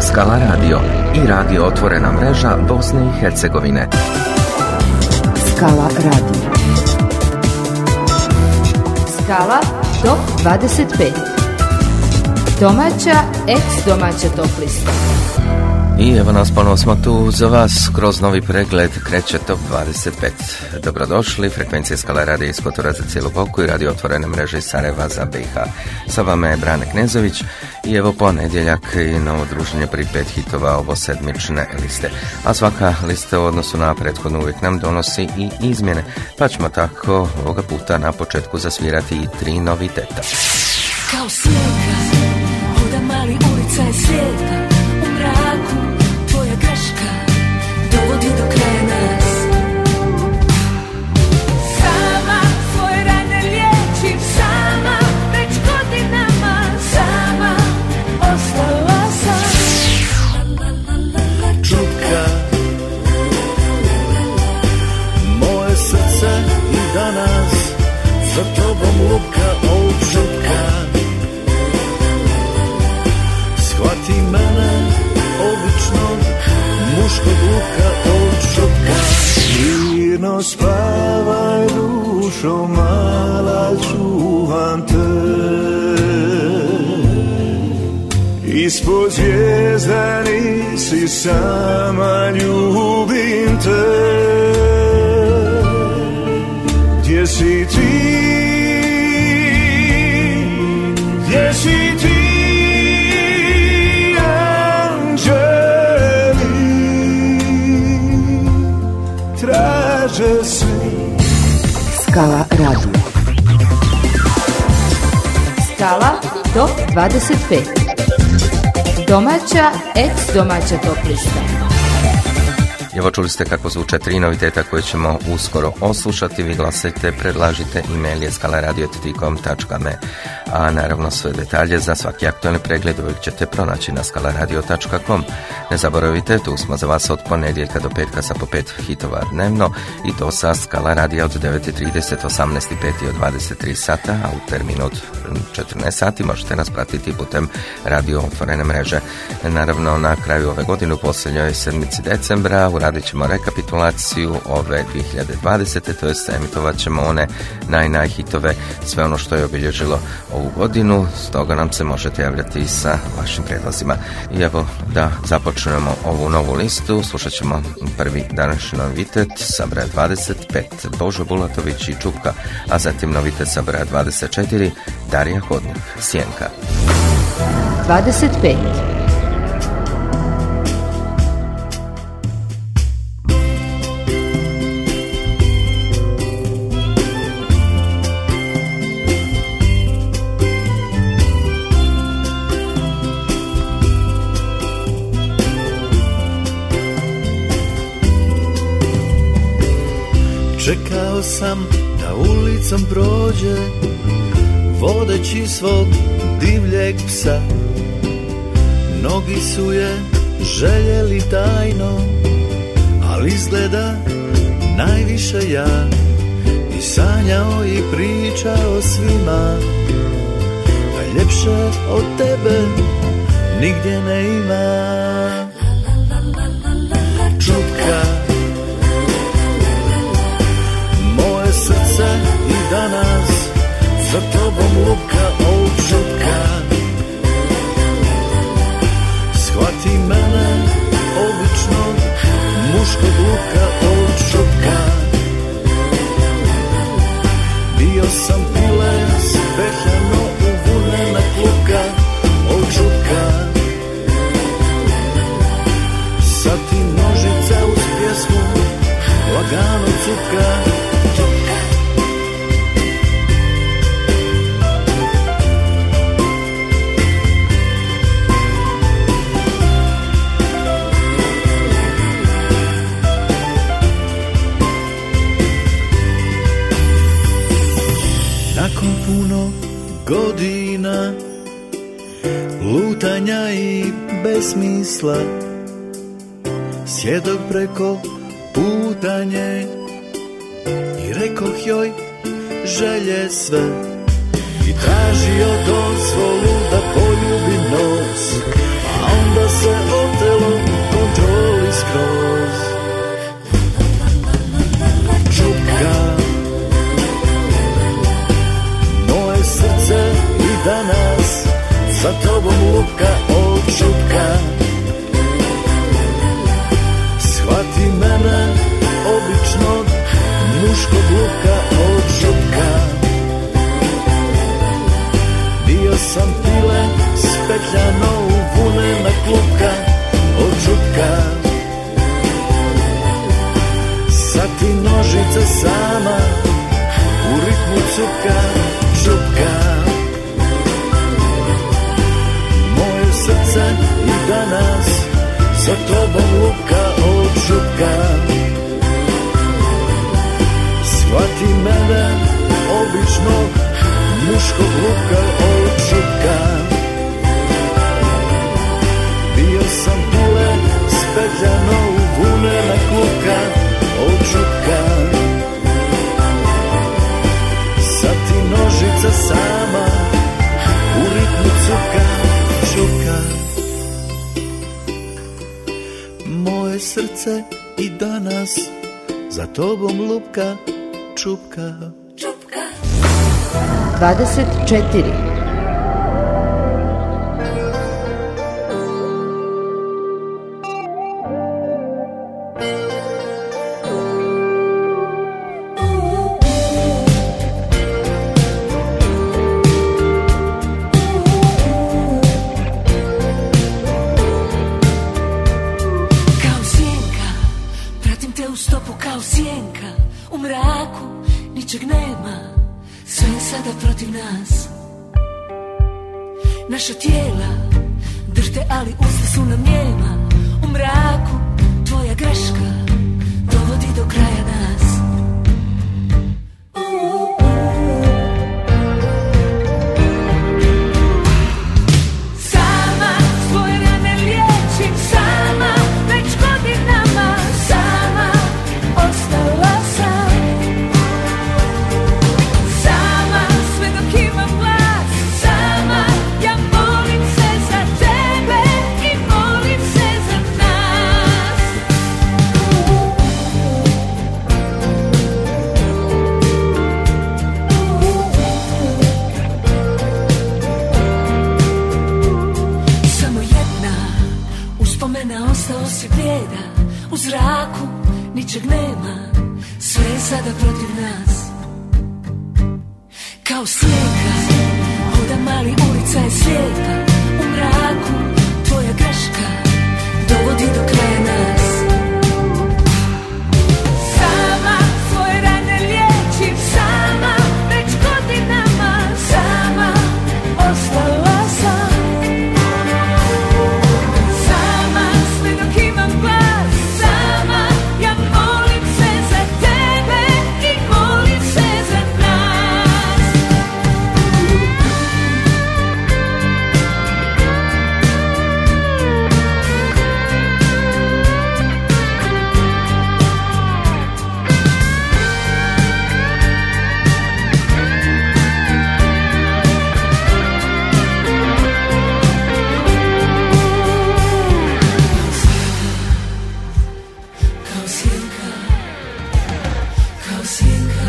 Skala Radio i radio Otvorena mreža Bosne i Hercegovine. Skala Radio. Skala Top 25. Domaća, ex-domaća top lista. I evo nas, ponovo smo tu za vas kroz novi pregled, kreće Top 25. Dobrodošli, frekvencija Skala Radio iz Kotora za cijelu Boku i radio Otvorene mreže iz Sarajeva za BiH. Sa vama je Brane Knezović i evo ponedjeljak i novo druženje pri 5 hitova ovo sedmične liste. A svaka lista u odnosu na prethodnu uvijek nam donosi i izmjene, pa ćemo tako ovoga puta na početku zasvirati i 3 noviteta. Kao snijega, hoda mali ulica je svijeta, u mraku tvoja greška dovodi do kraja nas. Sama svoje rane liječim, sama već godinama, sama ostala sam. Čutka, moje srce i danas za tobom luka ovog žutka. Shvati mene, običnog muškog luka ovog žutka. Mirno spavaj dušo mala, čuvam te. Ispod zvijezda nisi sama, ljubim te. Gdje si ti? Gdje si ti? Traže svi. Skala Radio. Skala Top 25. Domaća, ex-domaća top lista. Evo čuli ste kako zvuče 3 noviteta koje ćemo uskoro oslušati. Vi glasajte, predlažite, e-mail je skalaradio@com.me. A naravno sve detalje za svaki aktualni pregled uvijek ćete pronaći na skalaradio.com. Ne zaboravite, tu smo za vas od ponedjeljka do petka sa po 5 hitova dnevno i to sa Skala radija od 9.30, 18.05 i od 23 sata, a u terminu od 14 sati možete nas pratiti putem radio Otvorene mreže. Naravno, na kraju ove godine, u posljednjoj sedmici decembra, uradit ćemo rekapitulaciju ove 2020. To jest emitovat ćemo one najhitove, sve ono što je obilježilo ovu godinu, stoga nam se možete javljati i sa vašim prijedlozima. I evo da započnemo ovu novu listu, slušat ćemo prvi današnji novitet sa broja 25, Božo Bulatović i Čupka, a zatim novitet sa broja 24, Darija Hodnik, Sjenka. 25. Čekao sam da ulicom prođe, vodeći svog divljeg psa. Mnogi su je željeli tajno, ali izgleda najviše ja. I sanjao i pričao svima, da ljepše od tebe nigdje ne ima. Čutka, srce i danas za tobom luka ovog žutka. Shvati mene, običnog muškog luka ovog žutka. Bio sam piles, pehljano uvunena kluka ovog žutka. Sad ti nožice uz pjesmu lagano cuka. Nakon puno godina lutanja i besmisla, sjedok preko putanje i rekoh joj želje sve i tražio dozvolu da poljubim nos, a onda se luka od šupka. Shvati mene običnog muškog luka od šupka. Bio sam pile spetljano u vunena klupka od šupka. Sad ti nožica sama u ritmu cupka, čupka. Moje srce i danas sa tobom luka od šupka. Shvati mene običnog muškog luka od šupka. Bio sam pile spetljano u vunena klupka od šupka. Sad ti nožica sama u ritmu cuka, čuka. Moje srce i danas za tobom lupka, čupka. 24. Naša tijela drhte, ali usta su nam njema. U mraku tvoja greška dovodi do kraja nas. Sama svoje rane liječim, sama već godinama, sama ostala sam. Sama sve dok imam glas, sama ja molim se za tebe i molim se za nas. Samo jedna uspomena, ostao si blijeda. U zraku ničeg nema, sve je sada protiv nas. Kao slijepa, hoda mali, ulica je slijepa. U mraku tvoja greška dovodi do kraja nas. Sama svoje rane liječim, sama već godinama, sama ostala sam. Sama sve dok imam glas, sama ja molim se za tebe i molim se za nas. Kao sjenka, kao sjenka,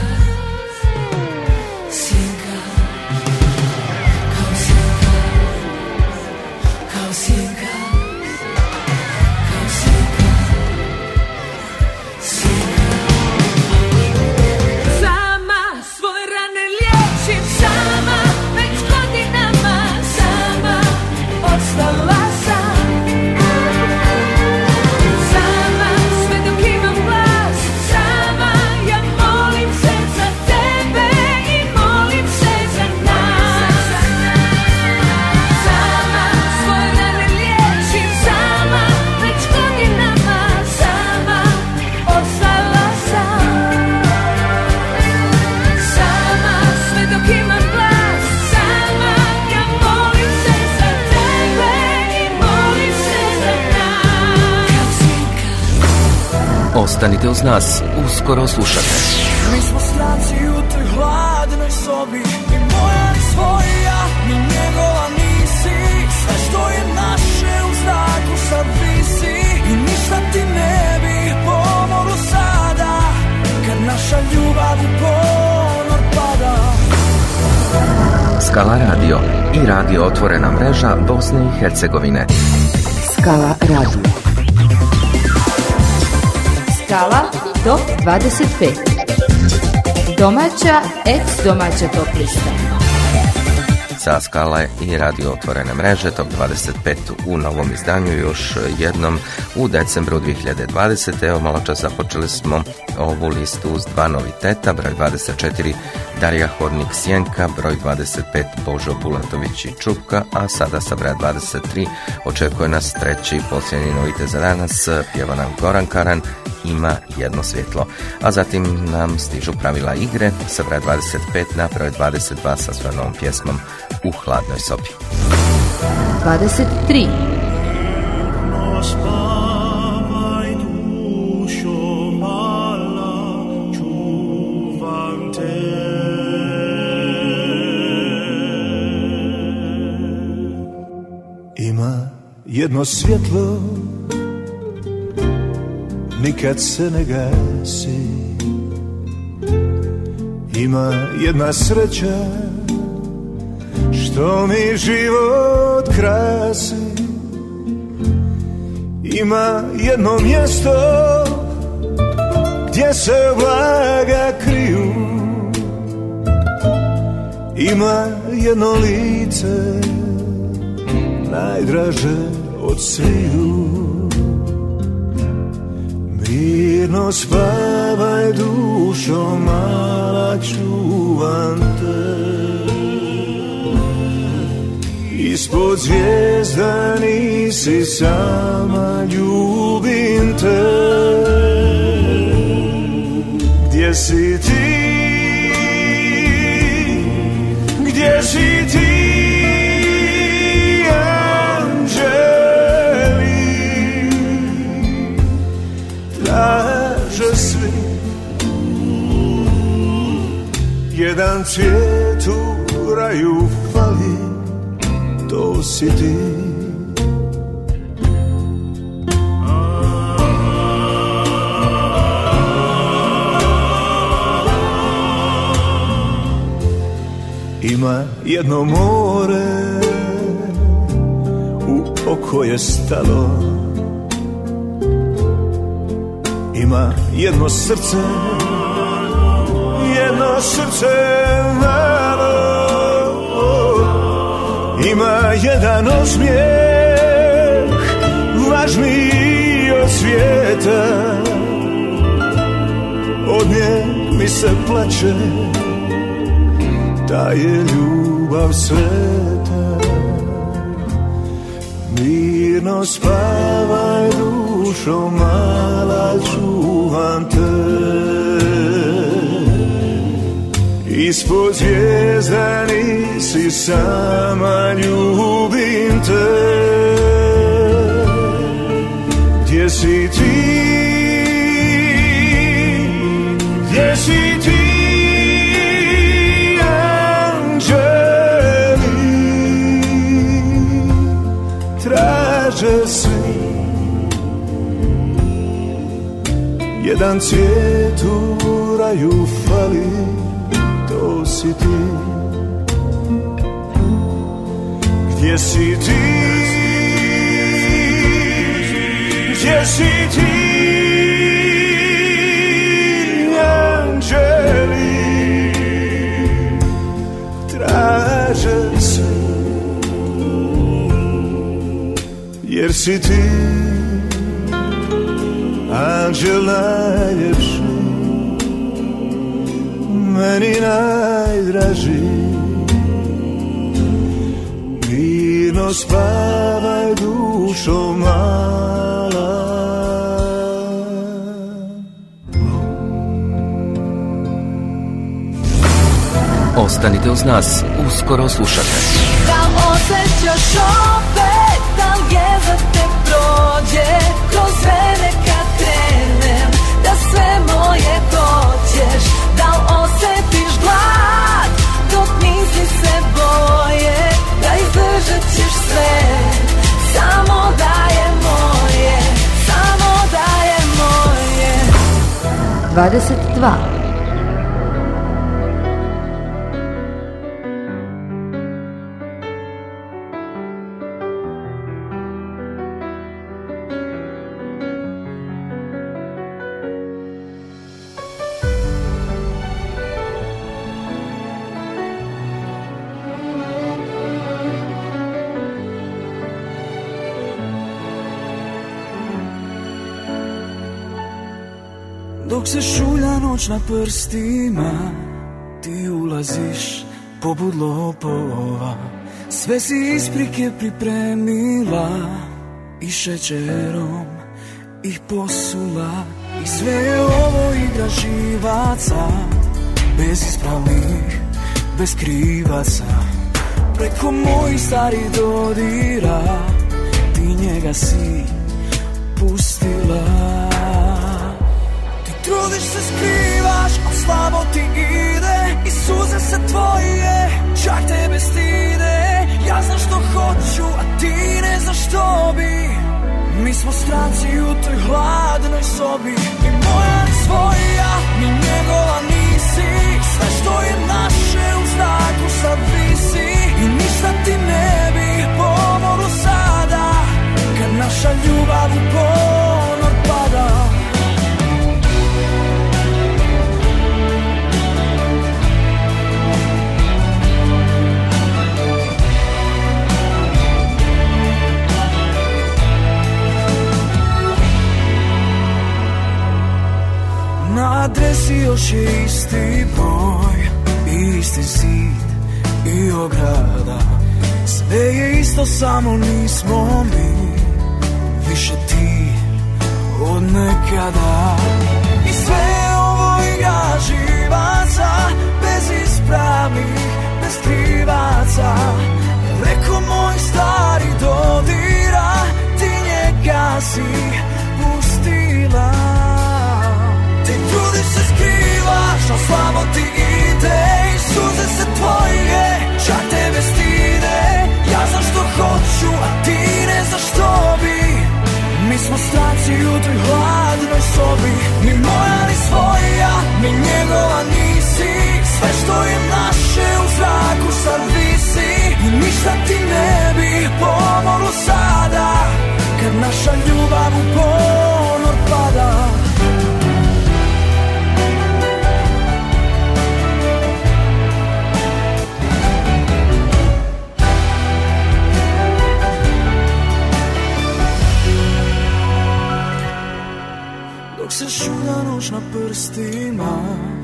sjenka, kao sjenka, kao sjenka, kao sjenka, sjenka. Sama svoje rane liječim, sama već godinama, sama ostala sam. Sama sve dok imam glas, sama ja molim se za tebe i molim se za nas. Sama svoje rane liječim, sama već godinama, sama ostala sam. Sama sve dok imam glas, sama ja molim se za tebe i molim se za nas. Kao sjenka. Ostanite uz nas, uskoro slušate. Mi smo stranci u toj hladnoj sobi, ni moja ni svoja, ni njegova nisi. Sve što je naše u zraku sad visi i ništa ti ne bi pomoglo sada, kad naša ljubav u ponor pada. Skala Radio i radio Otvorena mreža Bosne i Hercegovine. Skala Radio. Skala top 25. Domaća, ex-domaća top lista. Sa Skale i radio Otvorene mreže top 25 u novom izdanju još jednom u decembru 2020. Evo malo čas započeli smo ovu listu uz dva noviteta, broj 24 Darija Hodnik Sjenka, broj 25 Božo Bulatović i Čupka, a sada sa broja 23 očekuje nas treći posljednji novitet za danas, pjeva nam Goran Karan, Ima jedno svjetlo. A zatim nam stižu pravila igre sa broja 25 na broj 22 sa svojom novom pjesmom U hladnoj sobi. 23. Spavaj dušo mala, čuvam te. Ima jedno svjetlo, nikad se ne gasi. Ima jedna sreća, što mi život krasi. Ima jedno mjesto gdje se blaga kriju. Ima jedno lice najdraže od sviju. Mirno spavaj dušo mala, čuvam te. Ispod zvijezda nisi sama, ljubim te. Gdje si ti? Gdje si ti, anđeli? Traže svi jedan cvijet u raju fali. To si ti. Ima jedno more u oko je stalo. Ima jedno srce malo. Ima jedan osmijeh važniji od svijeta. Od nje mi se plače, ta je ljubav sveta. Mirno spavaj dušo mala, čuvam te. Ispod zvijezda nisi sama, ljubim te. Gdje si ti? Gdje si ti, anđeli? Traže svi jedan cvijet u raju fali. To si ti. Gdje si ti? Gdje si ti, anđeli? Traže se, jer si ti anđel najljepši, meni najdraži. Mirno spavaj dušo mala. Ostanite uz nas, uskoro slušate. Da osjećaš opet, da ljezate prođe kroz vene kad krenem, da sve moje hoćeš, da osjetiš glad dok misli se boje, da izdržat ćeš sve, samo da je moje, samo da je moje. 22. Dok se šulja noć na prstima, ti ulaziš poput lopova. Sve si isprike pripremila i šećerom ih posula. I sve je ovo igra živaca, bez ispravnih, bez krivaca. Preko mojih starih dodira, ti njega si pustila. Ti trudiš se, skrivaš, a slabo ti ide. I suze se tvoje, čak tebe stide. Ja znam što hoću, a ti ne znaš što bi. Mi smo stranci u toj hladnoj sobi. Ni moja, ni svoja, ni njegova nisi. Sve što je naše u zraku sad visi. I ništa ti ne bi pomoglo sada, kad naša ljubav u ponor pada. Na adresi još je isti broj, isti zid i ograda. Sve je isto, samo nismo mi više ti od nekada. I sve je ovo igra živaca, bez ispravnih, bez krivaca. Preko moj stari dodira, ti njega si pustila. Ti trudiš se, skrivaš, a slabo ti ide. I suze se tvoje, čak tebe stide. Ja znam što hoću, a ti ne znaš što bi. Mi smo stranci u toj hladnoj sobi. Ni moja, ni svoja, ni njegova nisi. Sve što je naše u zraku sad visi. I ništa ti ne bi pomoglo sada, kad naša ljubav u ponor pada. Dok se šulja noć na prstima,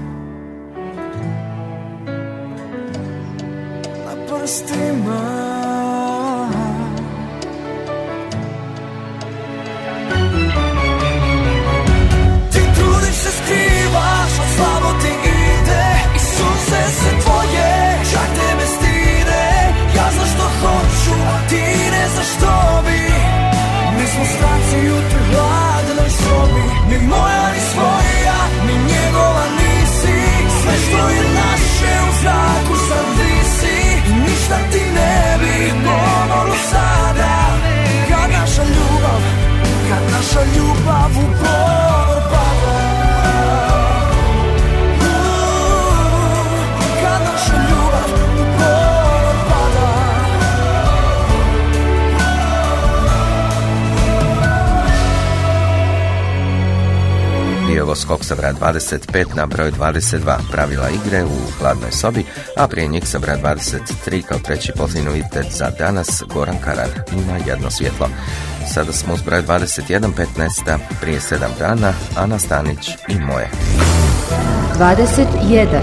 na prstima. Ti trudiš se, skrivaš, a slabo ti ide. I suze se tvoje, čak tebe stide. Ja znam što hoću, a ti ne znaš što bi. Mi smo stranci u toj hladnoj sobi. Ni moja, ni svoja, ni njegova nisi. Sve što je naše u zraku sad visi. I ništa ti ne bi pomoglo sada, kad naša ljubav u ponor pada. Kad naša ljubav u ponor pada. Bio ovo skok sa broja 25 na broj 22, pravila igre u hladnoj sobi, a prije njih sa broja 23 kao treći posljednji novitet za danas Goran Karar, Ima jedno svjetlo. Sada smo uz broj 21, 15. prije 7 dana, Ana Stanić i Moje. 21.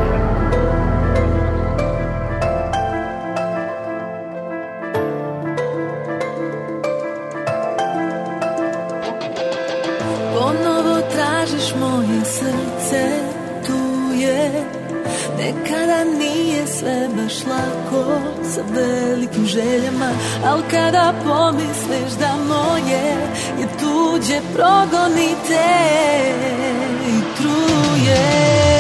Ponovo tražiš moje srce, tu je. Nekada nije sve baš lako sa velikim željama, al kada pomisliš da moje je tuđe, progonite i truje.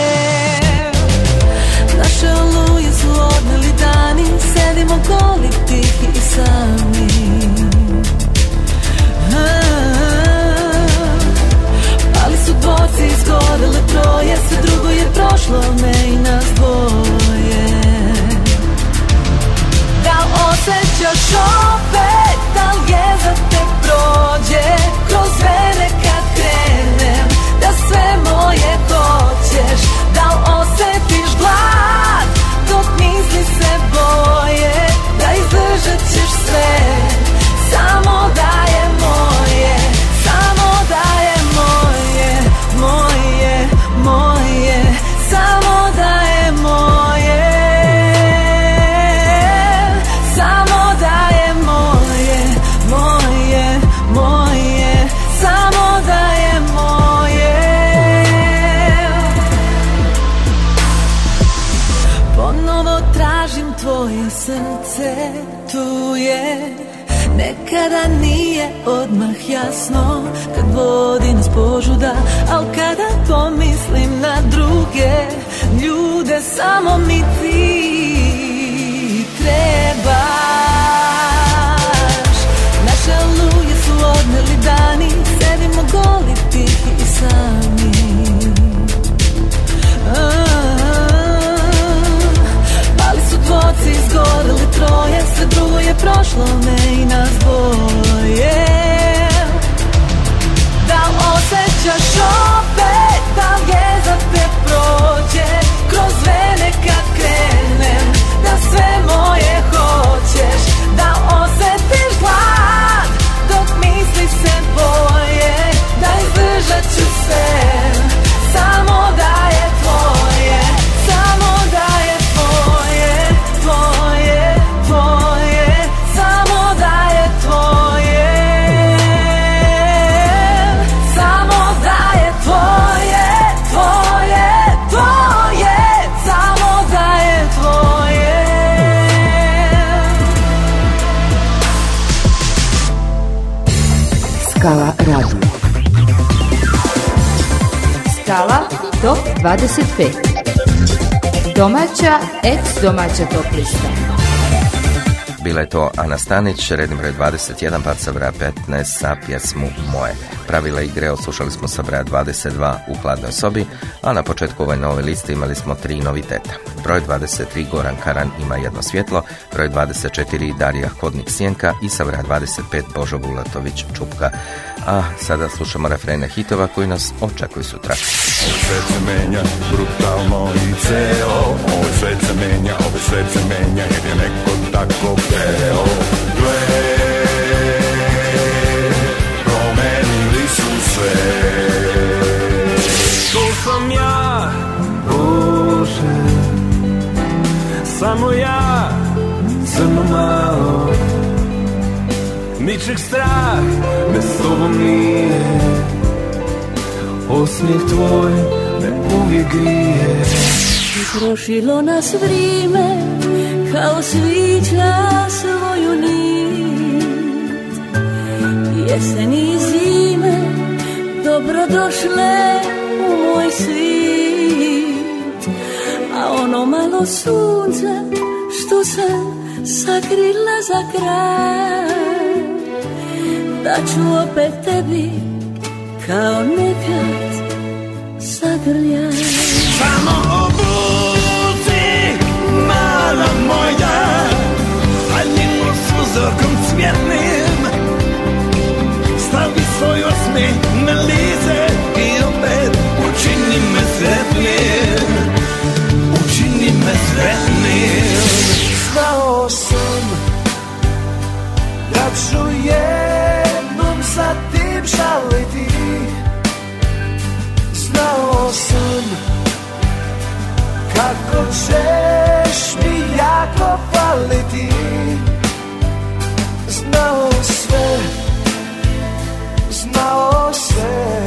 Naše oluje su odneli dani, sedimo goli, tihi i sami. Ali su dvoci izgorele troje, sve drugo je prošlo, ne i nas dvoje. Da li osjećaš opet, da li je za te prođe kroz vene kad krenem, da sve moje hoćeš, da li osjetiš glad dok misli se boje, da izdržat ćeš sve. nije odmah jasno kad vodi nas požuda, al kada pomislim na druge ljude, samo mi ti trebaš. Naše oluje su odneli dani, sedimo goli, tihi i sami. Pali su dvoci, izgoreli troje, sve drugo je prošlo, me i nas dvoje. Da osjećaš opet, da je za te prođe, kroz vene kad krenem, da sve moje hoćeš, da osjetiš glad, dok misli se boje, da izdržat ću sve, samo da je tvoje, samo da je tvoje, tvoje, tvoje, samo da je tvoje, samo da je tvoje, tvoje, tvoje, samo da je tvoje. Skala radio. Skala top 25. Domaća, ex-domaća top lista. Bila je to Ana Stanić, redni broj 21, pad sa broja 15 sa pjesmu Moje. Pravila igre odslušali smo sa broja 22 u Hladnoj sobi, a na početku ove nove liste imali smo 3 noviteta. Broj 23 Goran Karan ima jedno svjetlo, broj 24 Darija Hodnik Sjenka i sa broja 25 Božo Bulatović Čupka. A sada slušamo refrene hitova koji nas očekuju sutra. Sve se menja, brutalno i ceo. Ovo svet se menja, ovo svet se menja, jer je neko tako hteo. Gle, promenili su sve. To sam ja, Bože, samo ja, crno malo. Ničeg strah, me s tobom nije. Osmijeh tvoj me uvijek grije. Prošilo nas vrijeme kao svića svoju nit. Jesen i zime dobrodošle u moj svit. A ono malo sunce što sam sakrila za kraj, da ću opet tebi kao nekad zagrljaj. Samo obuci, mala moja, haljinu s uzorkom cvjetnim. Stavi svoj osmijeh na lice i opet učini me sretnim. Učini me sretnim. Znao sam da ću jednom za tim žaliti. Znao sam kako ćeš mi jako faliti. Znao sve, znao sve,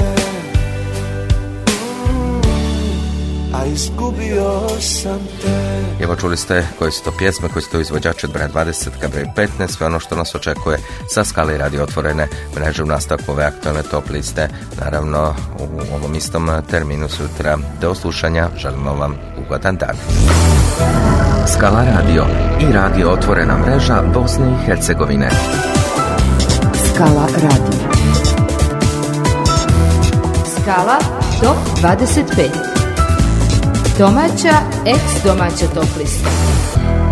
a izgubio sam te. Evo čuli ste koji su to pjesme, koji su to izvođači od broja 20 ka broju 15, sve ono što nas očekuje sa Skale radio otvorene mreže u nastavku ove aktualne top liste. Naravno u ovom istom terminu sutra. Do slušanja, želimo vam ugodan dan. Skala radio i radio otvorena mreža Bosne i Hercegovine. Skala radio. Skala top 25. Domaća, ex-domaća top lista.